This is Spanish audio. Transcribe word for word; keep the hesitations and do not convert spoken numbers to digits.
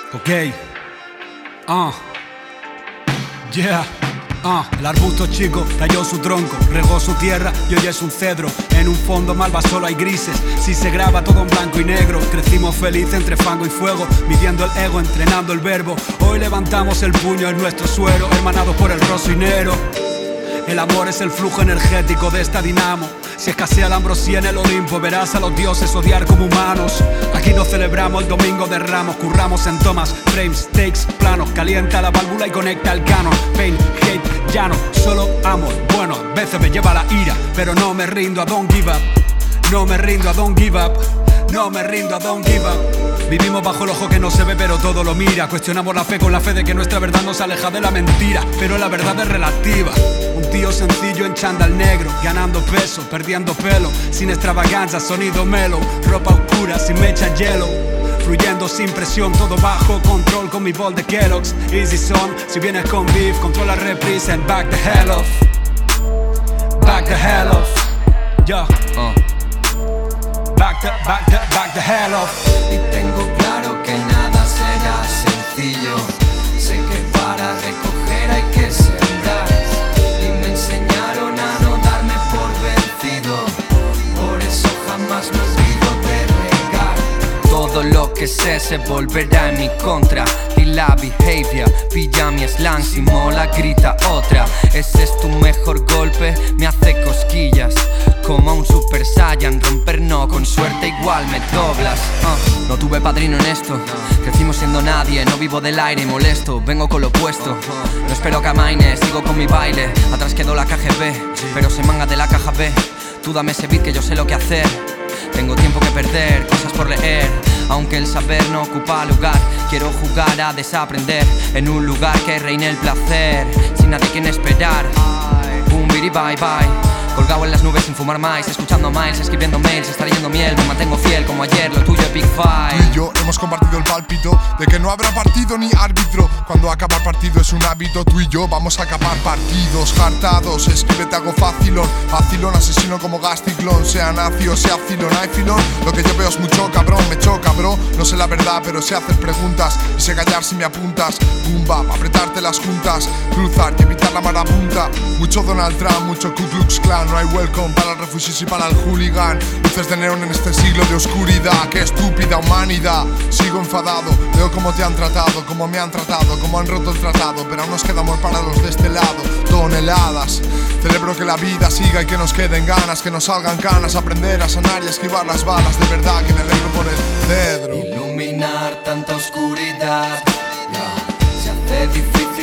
Ok. Ah. Yeah. Ah, el arbusto chico talló su tronco, regó su tierra y hoy es un cedro. En un fondo malva solo hay grises, si se graba todo en blanco y negro. Crecimos felices entre fango y fuego, midiendo el ego, entrenando el verbo. Hoy levantamos el puño en nuestro suero, hermanados por el rocinero. El amor es el flujo energético de esta dinamo. Si escasea la ambrosía en el Olimpo, verás a los dioses odiar como humanos. Aquí no celebramos el domingo de Ramos, curramos en tomas, frames, takes, planos. Calienta la válvula y conecta el canon. Pain, hate, llano, solo amor. Bueno, a veces me lleva la ira, pero no me rindo, I don't give up. No me rindo, I don't give up. No me rindo, I don't give up. Vivimos bajo el ojo que no se ve pero todo lo mira. Cuestionamos la fe con la fe de que nuestra verdad nos aleja de la mentira. Pero la verdad es relativa. Un tío sencillo en chándal negro, ganando peso, perdiendo pelo, sin extravaganza, sonido mellow. Ropa oscura, sin mecha yellow, fluyendo sin presión, todo bajo control con mi bol de Kellogg's. Easy son, si vienes con beef, controla reprise and back the hell off. Back the hell off. Yo uh. Back the, back the, back the hell off. Y tengo claro que nada será sencillo. Sé que para recoger hay que sembrar. Y me enseñaron a no darme por vencido. Por eso jamás me olvido de regar. Todo lo que sé se volverá en mi contra. Y la behavior pilla mi slang, si mola grita otra. Ese es tu mejor golpe, me hace cosquillas. Como un Super Saiyan, romper no, con suerte igual me doblas. uh, No tuve padrino en esto, crecimos siendo nadie. No vivo del aire y molesto, vengo con lo opuesto. No espero que amaine, sigo con mi baile. Atrás quedó la K G B, pero se manga de la caja B. Tú dame ese beat que yo sé lo que hacer. Tengo tiempo que perder, cosas por leer. Aunque el saber no ocupa lugar, quiero jugar a desaprender en un lugar que reine el placer, sin nadie quien esperar. Un biri bye bye, colgado en las nubes sin fumar más, escuchando a Miles, escribiendo mails, extrayendo miel. Me mantengo fiel como ayer, lo tuyo es Big Five. Tú y yo hemos compartido el pálpito de que no habrá partido ni árbitro. Cuando acabar partido es un hábito, tú y yo vamos a acabar partidos. Hartados, escríbete hago facilón. Facilón, asesino como Gasticlón. Sea nazi o sea filón, hay filón. Lo que yo veo es mucho cabrón, me choca bro. No sé la verdad pero sé hacer preguntas y sé callar si me apuntas. Pumba, pa' apretarte las juntas, cruzar y evitar la marabunta. Mucho Donald Trump, mucho Ku Klux Klan. No hay welcome para el refugees y para el hooligan. Luces de neón en este siglo de oscuridad. Qué estúpida humanidad. Sigo enfadado, veo cómo te han tratado, cómo me han tratado, cómo han roto el tratado. Pero aún nos queda amor para los de este lado. Toneladas. Celebro que la vida siga y que nos queden ganas, que nos salgan canas, aprender a sanar y esquivar las balas. De verdad que me alegro por el cedro. Iluminar tanta oscuridad, yeah. Se hace difícil